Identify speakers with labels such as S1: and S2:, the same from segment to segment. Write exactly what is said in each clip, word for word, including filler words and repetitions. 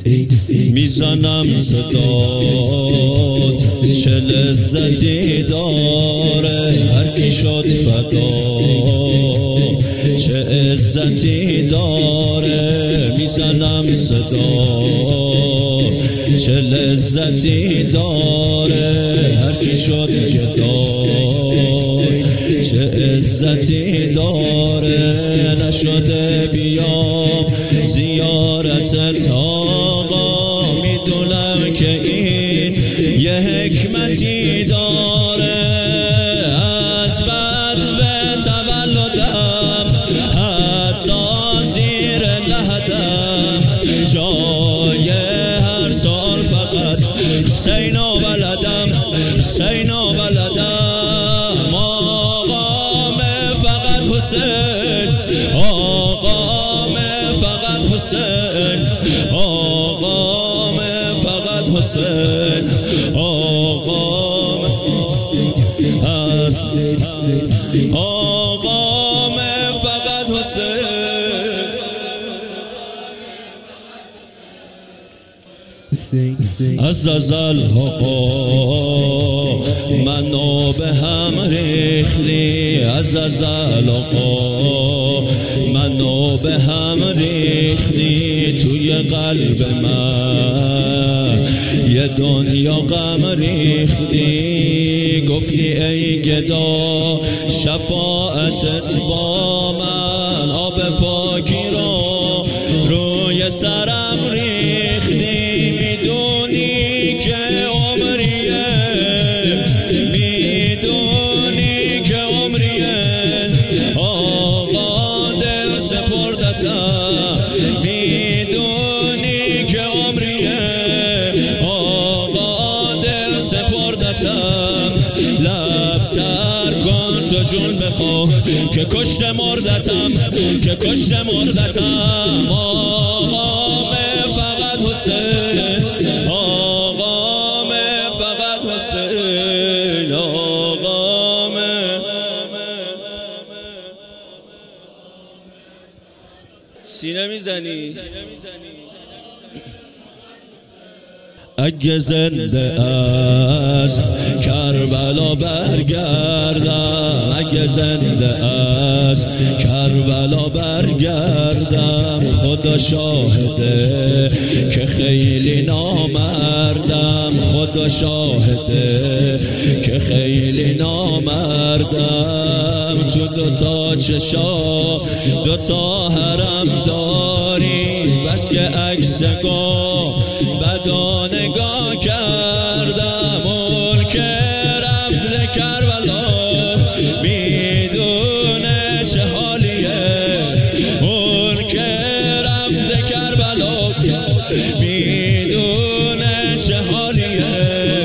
S1: میزنم صدات چه لذتی داره، هر کی شد فدا چه عزتی داره. میزنم صدات چه لذتی داره، هر کی شد گدا چه عزتی داره. نشده بیام زیارتت آقا، میدونم که این یه حکمتی داره. از بعد به تولدم حتی زیر لحدم جای هر سال فقط حسینا بلدم حسینا بلدم. آقام فقط حسین آقام فقط حسین آقام فقط حسین آقام آقام فقط حسین. از ازل آقا منو به هم ریختی، از ازل آقا منو به هم ریختی. توی قلب من یه دنیا غم ریختی. گفتی ای گدا شفاعتت با من، آب پاکی رو روی سرم ریختی. میدونی که عمریه میدونی که عمریه آقا دل سپردتم. میدونی که عمریه آقا دل سپردتم. لبتر کن تو جون بخوا که کشت مردتم که کشت مردتم. آقام فقط حسین آقام فقط حسین آقام. سینه میزنی اگه زنده از کربلا برگردم، اگه زنده از کربلا برگردم. خدا شاهده که خیلی نامردم، خدا شاهده که خیلی نامردم. تو دوتا چشا دوتا حرم داری، بس که عکس گاه بدا نگاه کردم. اون که رفته کربلا میدونه چه حالیه، اون که رفته کربلا میدونه چه حالیه.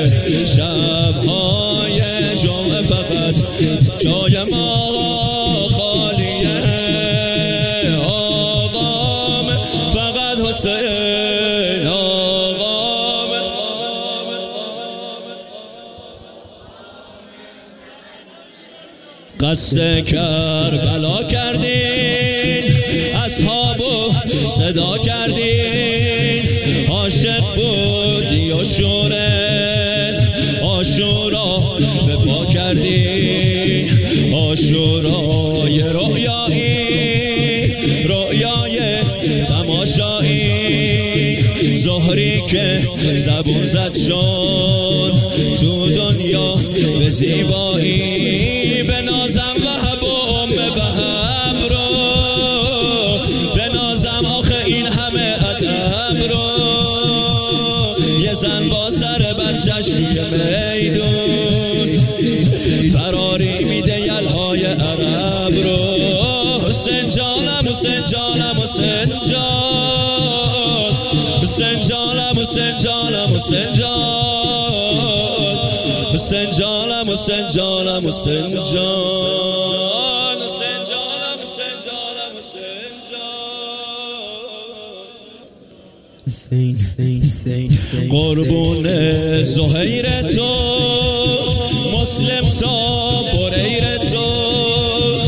S1: شبهای جمعه فقط جای ما خالیه. آقام فقط حسین آقام. قصد کربلا کردین اصحابو صدا کردین. عاشق بودی عاشوره عاشورا وفا کردین. عاشورای رؤیایی رؤیای تماشایی. زهری که زبون زد شد تو دنیا به زیبایی. به نازم وهب و ام بهم رو به نازم آخه این همه ادب رو. یه زن با سر بچش توی میدون فراری میده یلهای عرب رو. حسین جانم حسین جانم حسین جان حسین جانم حسین جانم حسین جان حسین جانم حسین جانم حسین جان حسین جانم حسین جانم حسین جان. قربون زهیر تو مسلم تا بریر تو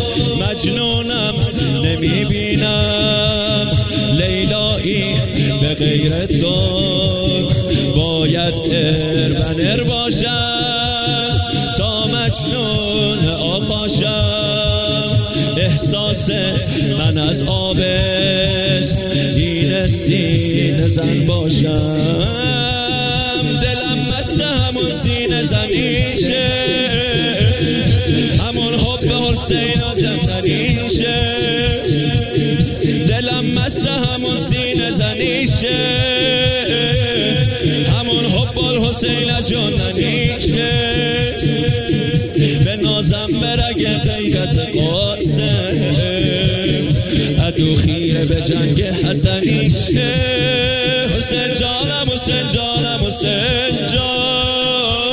S1: مجنونم نمیبینم لیلایی به غیر تو باید اربنر باشم تا مجنون آقاشم. احساس من از آبست این سینه زن باشم. دلم مست همون سینه زنیشه، همون حب حسین و جنتنیشه. دلم مست همون سینه زنیشه، همون حب الحسین جنتنیشه. به نازم برگ غیرت قاسم، عدو خیره به جنگ حسنیشه. حسین جانم حسین جانم حسین جان.